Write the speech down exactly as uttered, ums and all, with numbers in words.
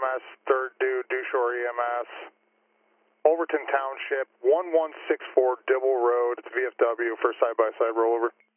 S, third due, due shore E M S. Overton Township, one one six four Dibble Road, it's V F W for side-by-side rollover.